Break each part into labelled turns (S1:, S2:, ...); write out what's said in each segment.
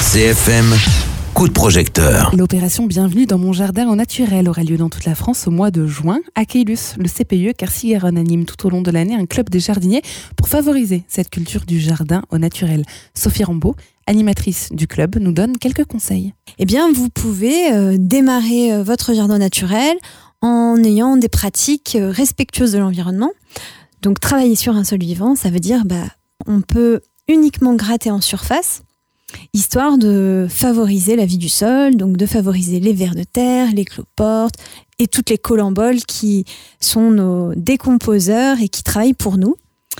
S1: CFM, coup de projecteur.
S2: L'opération Bienvenue dans mon jardin au naturel aura lieu dans toute la France au mois de juin. À Caylus, le CPE Quercy-Garonne anime tout au long de l'année un club des jardiniers pour favoriser cette culture du jardin au naturel. Sophie Rambaud, animatrice du club, nous donne quelques conseils.
S3: Eh bien, vous pouvez démarrer votre jardin naturel en ayant des pratiques respectueuses de l'environnement. Donc, travailler sur un sol vivant, ça veut dire on peut uniquement gratter en surface, histoire de favoriser la vie du sol, donc de favoriser les vers de terre, les cloportes et toutes les colamboles qui sont nos décomposeurs et qui travaillent pour nous.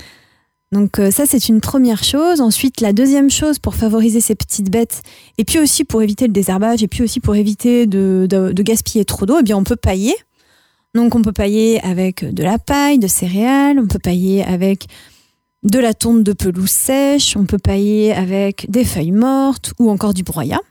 S3: Donc ça, c'est une première chose. Ensuite, la deuxième chose pour favoriser ces petites bêtes, et puis aussi pour éviter le désherbage, et puis aussi pour éviter de gaspiller trop d'eau, eh bien on peut pailler. Donc on peut pailler avec de la paille, de céréales, on peut pailler avec de la tonte de pelouse sèche, on peut pailler avec des feuilles mortes ou encore du broyat.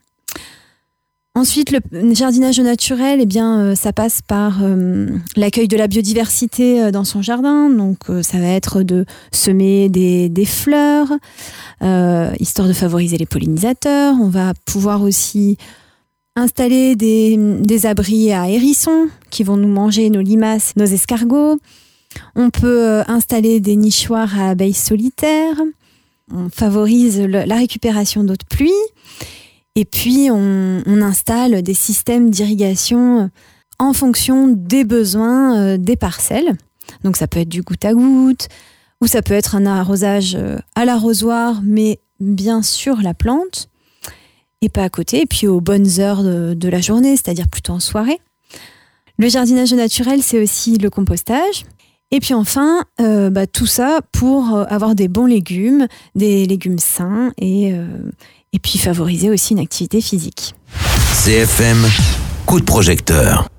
S3: Ensuite, le jardinage naturel, ça passe par l'accueil de la biodiversité dans son jardin. Donc, ça va être de semer des fleurs, histoire de favoriser les pollinisateurs. On va pouvoir aussi installer des abris à hérissons qui vont nous manger nos limaces, nos escargots. On peut installer des nichoirs à abeilles solitaires. On favorise la récupération d'eau de pluie. Et puis, on installe des systèmes d'irrigation en fonction des besoins des parcelles. Donc, ça peut être du goutte à goutte, ou ça peut être un arrosage à l'arrosoir, mais bien sur la plante, et pas à côté. Et puis, aux bonnes heures de la journée, c'est-à-dire plutôt en soirée. Le jardinage naturel, c'est aussi le compostage. Et puis enfin, tout ça pour avoir des bons légumes, des légumes sains et puis favoriser aussi une activité physique.
S1: CFM, coup de projecteur.